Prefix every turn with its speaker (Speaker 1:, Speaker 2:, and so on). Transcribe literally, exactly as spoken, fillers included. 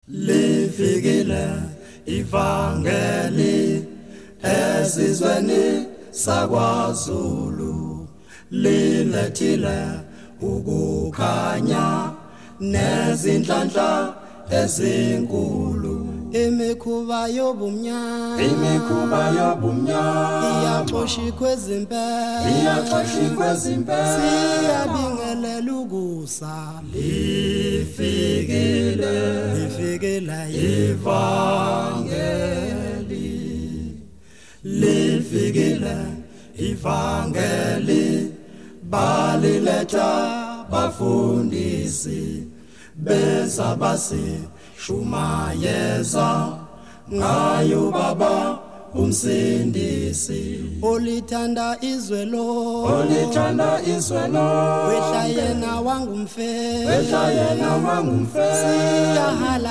Speaker 1: Lifikile ivangeli esizweni sakwaZulu, lilethile ukukhanya nezinhlanhla ezinkulu.
Speaker 2: Imikhuba yobumnyama,
Speaker 1: Imikhuba yobumnyama
Speaker 2: iyaxoshikwa ezimpela,
Speaker 1: iyaxoshikwa ezimpela.
Speaker 2: Siyabingelela ukusa,
Speaker 1: Lifikile
Speaker 2: lifikela
Speaker 1: ivangeli, lifikile ivangeli, baliletha bafundisi bezabasi shumayeza ngayo baba umsindisi.
Speaker 2: olithanda izwe lo,
Speaker 1: Olithanda izwe lo,
Speaker 2: wehla yena wangumfela,
Speaker 1: wehla yena wangumfela.
Speaker 2: siyahala